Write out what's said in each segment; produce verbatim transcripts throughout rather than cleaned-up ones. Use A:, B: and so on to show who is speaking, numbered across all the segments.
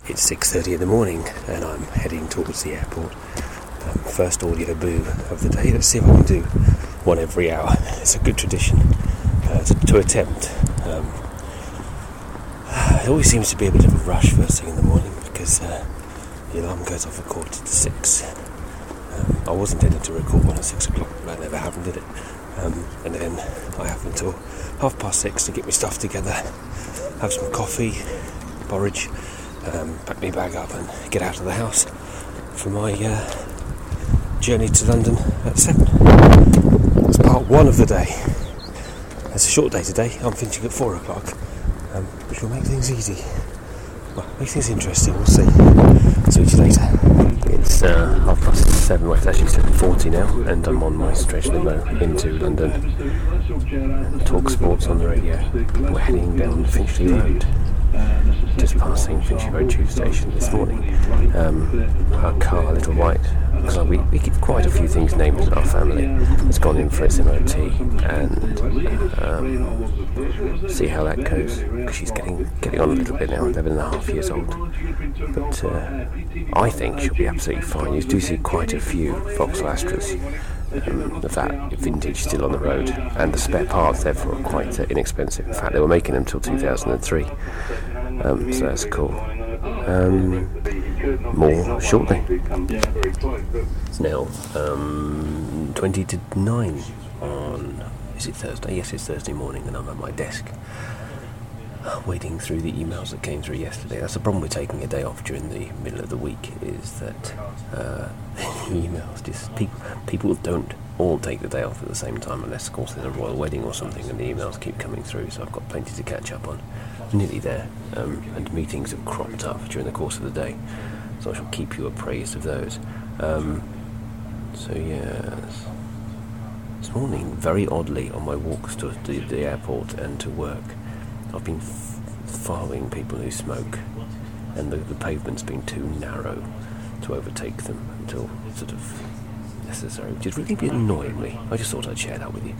A: It's six thirty in the morning and I'm heading towards the airport. Um, first audio boo of the day. Let's see if I can do one every hour. It's a good tradition uh, to, to attempt. Um, it always seems to be a bit of a rush first thing in the morning because uh, the alarm goes off at quarter to six. Um, I was intending to record one at six o'clock, but that never happened, did it? Um, and then I have until half past six to get my stuff together, have some coffee, porridge, um, pack my bag up and get out of the house for my uh, journey to London at seven. That's part one of the day. It's a short day today. I'm finishing at four o'clock, um, which will make things easy. Well, make things interesting, we'll see. See you later. It's uh, half past seven, well it's actually seven forty now, and I'm on my stretch limo into London. And Talk Sports on the radio. We're heading down Finchley Road. Just passing Finchley Road tube station this morning. Um, our car, Little White, because we, we keep quite a few things named in our family, has gone in for its M O T, and um, see how that goes, because she's getting getting on a little bit now, eleven and a half years old. But uh, I think she'll be absolutely fine. You do see quite a few Vauxhall Astras um, of that vintage still on the road, and the spare parts therefore are quite uh, inexpensive. In fact, they were making them till two thousand three, um, so that's cool. Um, more shortly. It's now um, twenty to nine on, is it Thursday? Yes, it's Thursday morning, and I'm at my desk wading through the emails that came through yesterday. That's the problem with taking a day off during the middle of the week, is that uh, emails just people people don't all take the day off at the same time, unless of course there's a royal wedding or something, and the emails keep coming through. So I've got plenty to catch up on. Nearly there, um, and meetings have cropped up during the course of the day, so I shall keep you appraised of those. Um, so yes, this morning, very oddly, on my walks to the, the airport and to work, I've been f- following people who smoke, and the, the pavement's been too narrow to overtake them until sort of necessary, which is really annoying me. I just thought I'd share that with you.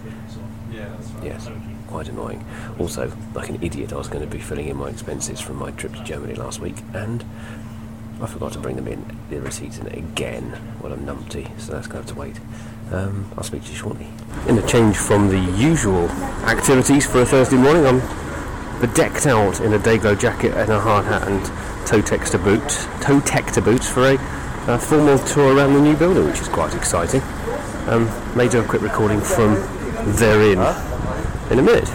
A: Yes, quite annoying. Also, like an idiot, I was going to be filling in my expenses from my trip to Germany last week, and I forgot to bring them in, the receipts in again. Well, I'm numpty, so that's going to have to wait. Um, I'll speak to you shortly. In a change from the usual activities for a Thursday morning, I'm bedecked out in a Dayglow jacket and a hard hat and toe-texter boots, toe-tector boots for a, a formal tour around the new building, which is quite exciting. Um, may do a quick recording from therein in a minute.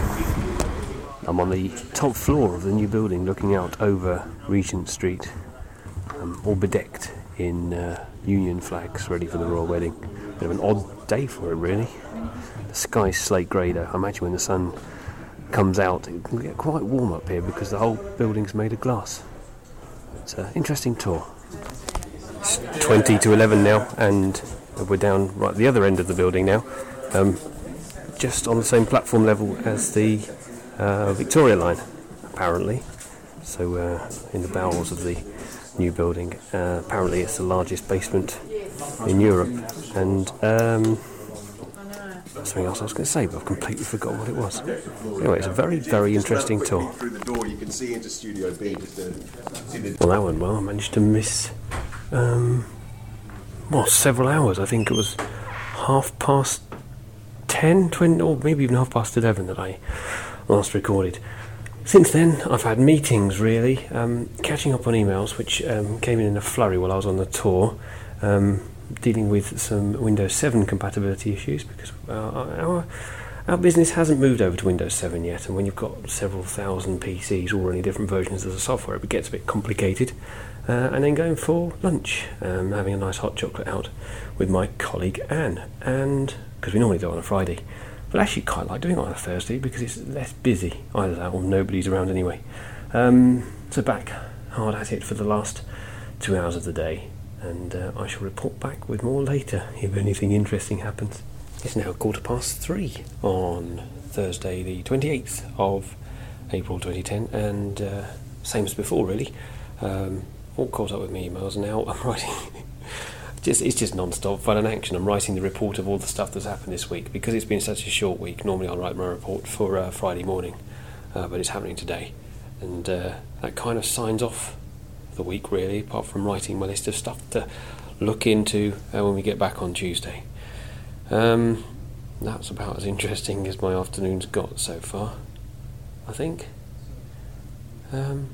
A: I'm on the top floor of the new building looking out over Regent Street, um, all bedecked in uh, Union flags ready for the royal wedding. Bit of an odd day for it, really. The sky's slate grey though. I imagine when the sun comes out it can get quite warm up here because the whole building's made of glass. It's an interesting tour. It's twenty to eleven now, and we're down right at the other end of the building now. Um, just on the same platform level as the uh, Victoria line, apparently. So uh, in the bowels of the new building. Uh, apparently it's the largest basement in Europe. And um, something else I was going to say, but I've completely forgot what it was. Anyway, it's a very, very interesting tour. Well, that went well. I managed to miss um, well, several hours. I think it was half past ten, twenty, or maybe even half past eleven that I last recorded. Since then, I've had meetings, really, um, catching up on emails, which um, came in in a flurry while I was on the tour, um, dealing with some Windows seven compatibility issues, because uh, our, our business hasn't moved over to Windows seven yet, and when you've got several thousand P Cs all running different versions of the software, it gets a bit complicated. Uh, and then going for lunch, um, having a nice hot chocolate out with my colleague Anne, and because we normally do it on a Friday. But I actually quite like doing it on a Thursday because it's less busy. Either that or nobody's around anyway. Um, so back hard at it for the last two hours of the day. And uh, I shall report back with more later if anything interesting happens. It's now quarter past three on Thursday the twenty-eighth of April twenty ten. And uh, same as before really. Um, all caught up with my emails now. I'm writing... Just, it's just non-stop fun and action. I'm writing the report of all the stuff that's happened this week because it's been such a short week. Normally I'll write my report for uh, Friday morning, uh, but it's happening today, and uh, that kind of signs off the week really, apart from writing my list of stuff to look into uh, when we get back on Tuesday. Um, that's about as interesting as my afternoon's got so far, I think. Um,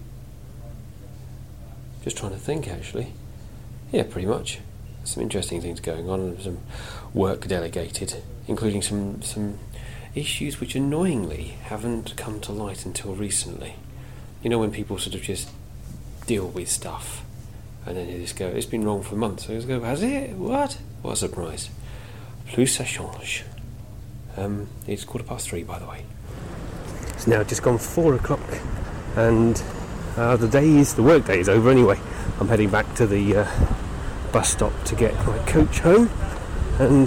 A: just trying to think, actually. Yeah, pretty much. Some interesting things going on, and some work delegated, including some some issues which annoyingly haven't come to light until recently. You know, when people sort of just deal with stuff and then you just go, it's been wrong for months, so you just go, has it? What? What a surprise. Plus ça change. Um, it's quarter past three, by the way. It's now just gone four o'clock, and uh, the day is, the work day is over anyway. I'm heading back to the uh, bus stop to get my coach home, and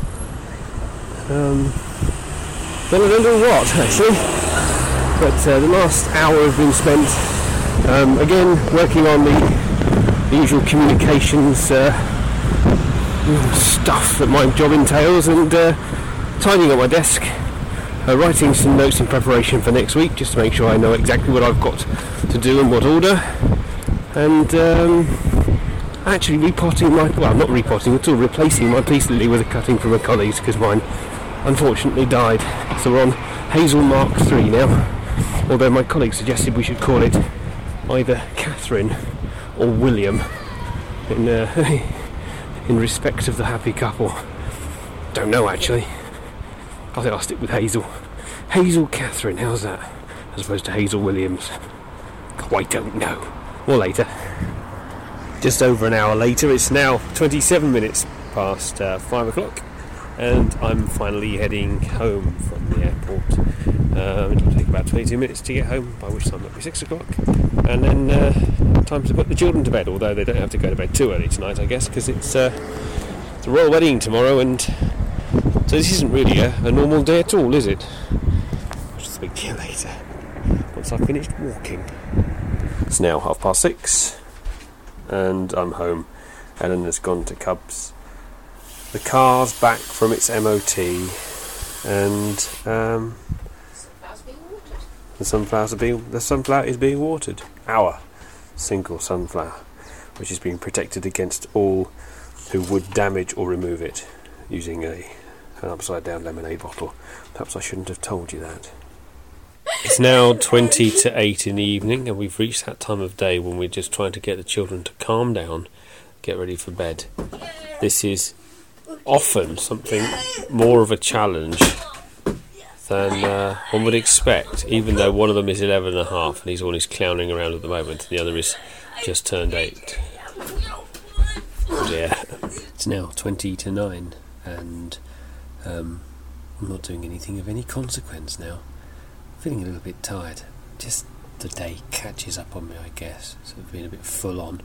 A: um, then I don't know what, actually. But uh, the last hour have been spent, um, again, working on the, the usual communications uh, stuff that my job entails, and uh, tidying up my desk, uh, writing some notes in preparation for next week, just to make sure I know exactly what I've got to do in what order, and um, actually repotting my, well, not repotting at all, replacing my peace lily with a cutting from a colleague's, because mine unfortunately died. So we're on Hazel Mark three now, although my colleague suggested we should call it either Catherine or William in uh, in respect of the happy couple. Don't know, actually. I think I'll stick with Hazel. Hazel Catherine, how's that? As opposed to Hazel Williams. Quite don't know. Or later. Just over an hour later, it's now twenty-seven minutes past uh, five o'clock, and I'm finally heading home from the airport. Um, it'll take about twenty-two minutes to get home, by which time it'll be six o'clock, and then uh, time to put the children to bed, although they don't have to go to bed too early tonight, I guess, because it's, uh, it's a royal wedding tomorrow, and so this isn't really a, a normal day at all, is it? I'll just speak to you later, once I've finished walking. It's now half past six, and I'm home. Ellen has gone to Cubs. The car's back from its M O T, and um, the sunflowers are being the sunflower is being watered. Our single sunflower, which is being protected against all who would damage or remove it using a an upside down lemonade bottle. Perhaps I shouldn't have told you that. It's now twenty to eight in the evening, and we've reached that time of day when we're just trying to get the children to calm down, get ready for bed. This is often something more of a challenge than uh, one would expect, even though one of them is eleven and a half and he's always clowning around at the moment, and the other is just turned eight. Yeah, it's now twenty to nine, and um, I'm not doing anything of any consequence now. Feeling a little bit tired. Just the day catches up on me, I guess. So I've been a bit full on.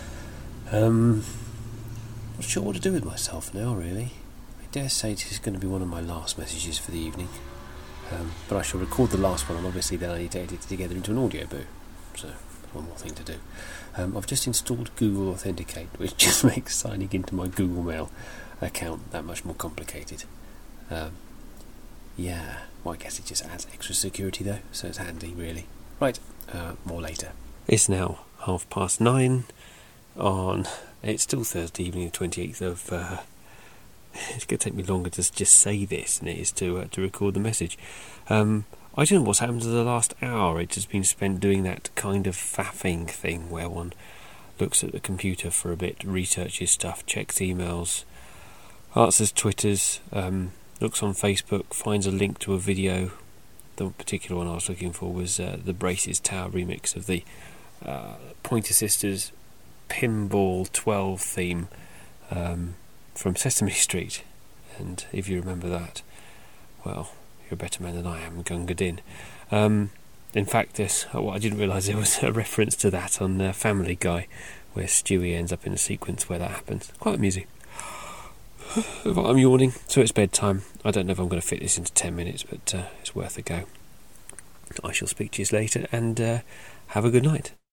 A: Um, not sure what to do with myself now, really. I dare say this is going to be one of my last messages for the evening. Um, but I shall record the last one, and obviously then I need to edit it together into an audio boo. So, one more thing to do. Um, I've just installed Google Authenticate, which just makes signing into my Google Mail account that much more complicated. Um, yeah, well, I guess it just adds extra security though, so it's handy, really. Right, uh, more later. It's now half past nine on, it's still Thursday evening, the twenty-eighth of, uh, it's going to take me longer to just say this than it is to uh, to record the message. Um, I don't know what's happened to the last hour. It's just been spent doing that kind of faffing thing where one looks at the computer for a bit, researches stuff, checks emails, answers Twitters, um, looks on Facebook, finds a link to a video. The particular one I was looking for was uh, the Braces Tower remix of the uh, Pointer Sisters Pinball twelve theme um, from Sesame Street. And if you remember that, well, you're a better man than I am, Gunga Din. Um, in fact, this, well, I didn't realise there was a reference to that on uh, Family Guy, where Stewie ends up in a sequence where that happens. Quite amusing. I'm yawning, so it's bedtime. I don't know if I'm going to fit this into ten minutes, but uh, it's worth a go. I shall speak to you later, and uh, have a good night.